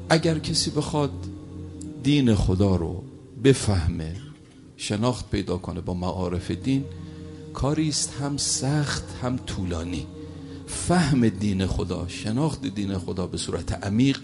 اگر کسی بخواد دین خدا رو بفهمه، شناخت پیدا کنه با معارف دین، کاری است هم سخت هم طولانی. فهم دین خدا، شناخت دین خدا به صورت عمیق،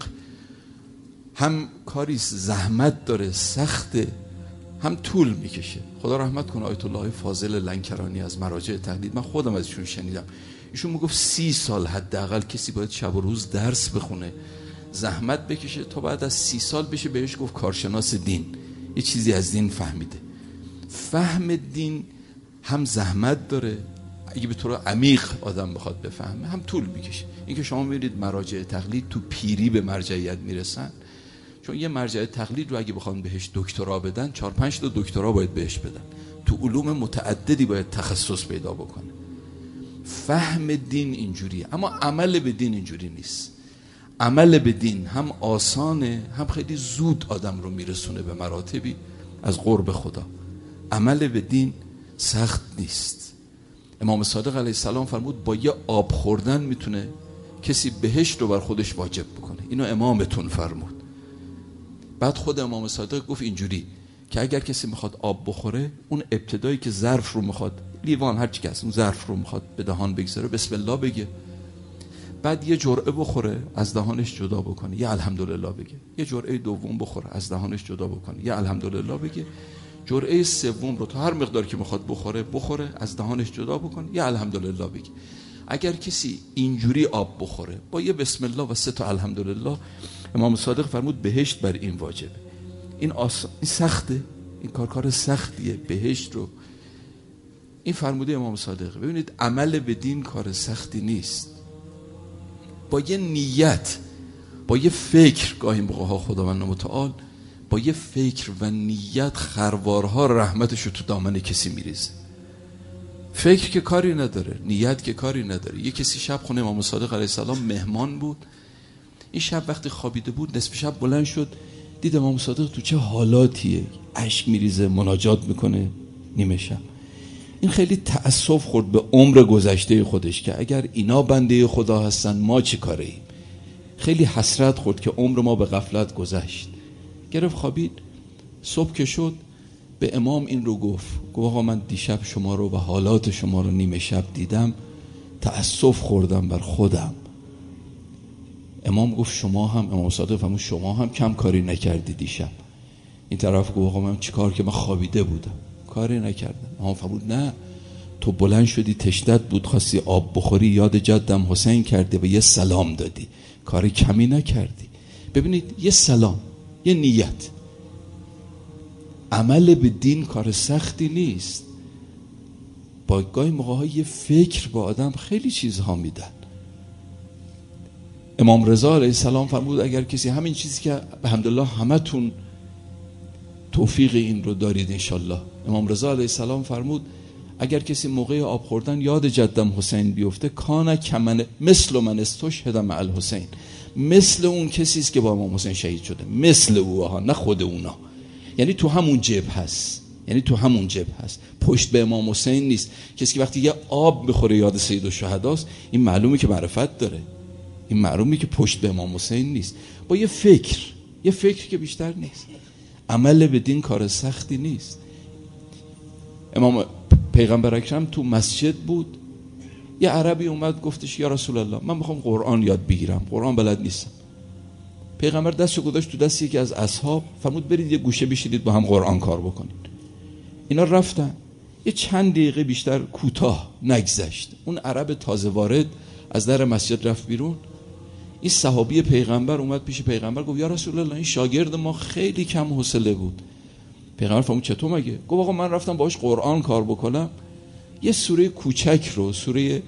هم کاری است زحمت داره، سخته، هم طول میکشه. خدا رحمت کنه آیت الله فاضل لنکرانی از مراجع تقلید، من خودم از ایشون شنیدم، ایشون میگفت 30 سال حداقل کسی باید شب و روز درس بخونه، زحمت بکشه تا بعد از 30 سال بشه بهش گفت کارشناس دین، یه چیزی از دین فهمیده. فهم دین هم زحمت داره، اگه به طور عمیق آدم بخواد بفهمه، هم طول میکشه. این که شما میبینید مراجع تقلید تو پیری به مرجعیت میرسن، چون یه مرجع تقلید رو اگه بخوان بهش دکترا بدن 4-5 تا دکترا باید بهش بدن، تو علوم متعددی باید تخصص پیدا بکنه. فهم دین اینجوریه، اما عمل به دین اینجوری نیست. عمل به دین هم آسانه، هم خیلی زود آدم رو میرسونه به مراتبی از قرب خدا. عمل به دین سخت نیست. امام صادق علیه السلام فرمود با یه آب خوردن میتونه کسی بهشت رو بر خودش واجب بکنه. اینو امامتون فرمود. بعد خود امام صادق گفت اینجوری که اگر کسی میخواد آب بخوره، اون ابتدایی که ظرف رو میخواد، لیوان هر چی که هست، اون ظرف رو میخواد به دهان بگذاره، بسم الله بگه، بعد یه جرعه بخوره از دهانش جدا بکنه، یه الحمدلله بگه، یه جرعه دوم بخوره از دهانش جدا بکنه، یه الحمدلله بگه، جرعه سوم رو تا هر مقدار که میخواد بخوره از دهانش جدا بکنه، یه الحمدلله بگه. اگر کسی اینجوری آب بخوره با یه بسم الله و 3 تا الحمدلله، امام صادق فرمود بهشت بر این واجبه. این سخته، این کار سختیه، بهشت رو این فرموده امام صادق. ببینید عمل به دین کار سختی نیست. با یه نیت، با یه فکر، گاهی موقع‌ها خداوند متعال با یه فکر و نیت خروارها رحمتش رو تو دامن کسی میریزه. فکر که کاری نداره، نیت که کاری نداره. یه کسی شب خونه امام صادق علیه السلام مهمان بود. این شب وقتی خوابیده بود، نصف شب بلند شد، دید امام صادق تو چه حالاتیه، اشک میریزه، مناجات میکنه نیمه شب. این خیلی تأسف خورد به عمر گذشته خودش که اگر اینا بنده خدا هستن ما چه کاره ایم. خیلی حسرت خورد که عمر ما به غفلت گذشت. گرفت خوابید. صبح که شد به امام این رو گفت آقا من دیشب شما رو و حالات شما رو نیمه شب دیدم، تأسف خوردم بر خودم. امام گفت شما هم، امام صادق فرمود شما هم کم کاری نکردی دیشب. این طرف گفت آقا من چیکار که من خوابیده بودم، کاری نکردم. امام فرمود نه، تو بلند شدی تشنت بود خواستی آب بخوری، یاد جدم حسین کردی و یه سلام دادی، کاری کمی نکردی. ببینید یه سلام، یه نیت. عمل به دین کار سختی نیست. با گاهی موقع‌ها یه فکر با آدم خیلی چیزها میدن. امام رضا علیه السلام فرمود اگر کسی همین چیزی که الحمدلله همتون توفیق این رو دارید انشالله، امام رضا علیه السلام فرمود اگر کسی موقع آب خوردن یاد جدم حسین بیفته، کان کمن مثل من استشهد مع الحسین، مثل اون کسی است که با امام حسین شهید شده، مثل اوها، نه خود اونا. یعنی تو همون جبه هست، پشت به امام حسین نیست. کسی که وقتی یه آب بخوره یاد سید الشهداست، این معلومه که معرفت داره، این معلومه که پشت به امام حسین نیست. با یه فکر که بیشتر نیست. عمل به دین کار سختی نیست. امام پیغمبر اکرم تو مسجد بود، یه عربی اومد گفتش یا رسول الله من میخوام قرآن یاد بگیرم، قرآن بلد نیستم. پیغمبر دستشو گذاشت تو دست یکی از اصحاب، فرمود برید یه گوشه بشینید با هم قرآن کار بکنید. اینا رفتن. یه چند دقیقه بیشتر کوتاه نگذشت، اون عرب تازه وارد از در مسجد رفت بیرون. این صحابی پیغمبر اومد پیش پیغمبر گفت یا رسول الله این شاگرد ما خیلی کم حوصله بود. پیغمبر فرمود چطور مگه؟ گفت آقا من رفتم باهاش قرآن کار بکنم، یه سوره کوچک رو، سوره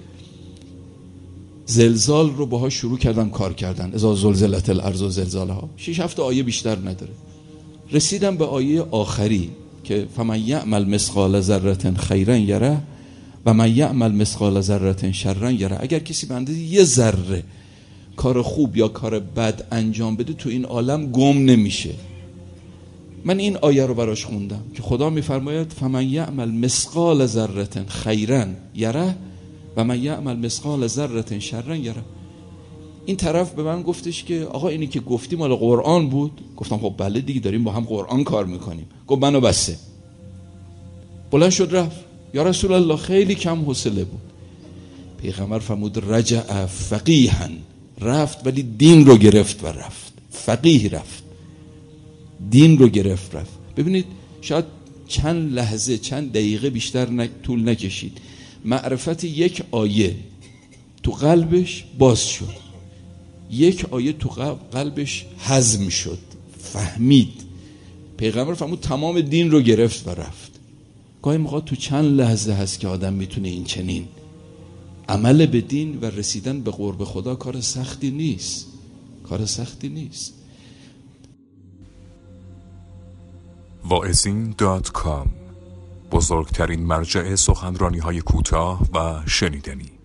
زلزال رو باهاش شروع کردم کار کردن، اذا زلزلت الارض زلزالها، 6-7 آیه بیشتر نداره. رسیدم به آیه آخری که فمن یعمل مثقال ذره خیرا یره و من یعمل مثقال ذره شرا یره. اگر کسی به اندازه یه ذره کار خوب یا کار بد انجام بده تو این عالم گم نمیشه. من این آیه رو براش خوندم که خدا میفرماید فمن یعمل مثقال ذره خیرا یره و من یعمل مثقال ذره شرا یره. این طرف به من گفتش که آقا اینی که گفتی مال قرآن بود؟ گفتم خب بله دیگه، داریم با هم قرآن کار میکنیم. گفت منو بسه. بلند شد رفت. یا رسول الله خیلی کم حوصله بود. پیغمبر فرمود رجع فقیها، رفت ولی دین رو گرفت و رفت. فقیه رفت، دین رو گرفت رفت. ببینید شاید چند لحظه، چند دقیقه بیشتر طول نکشید، معرفت یک آیه تو قلبش باز شد، یک آیه تو قلبش هضم شد، فهمید. پیغمبر فرمود تمام دین رو گرفت و رفت. گاهی موقع تو چند لحظه هست که آدم میتونه این چنین عمل به دین و رسیدن به قرب خدا کار سختی نیست، کار سختی نیست. واعظین.com، بزرگترین مرجع سخنرانی‌های کوتاه و شنیدنی.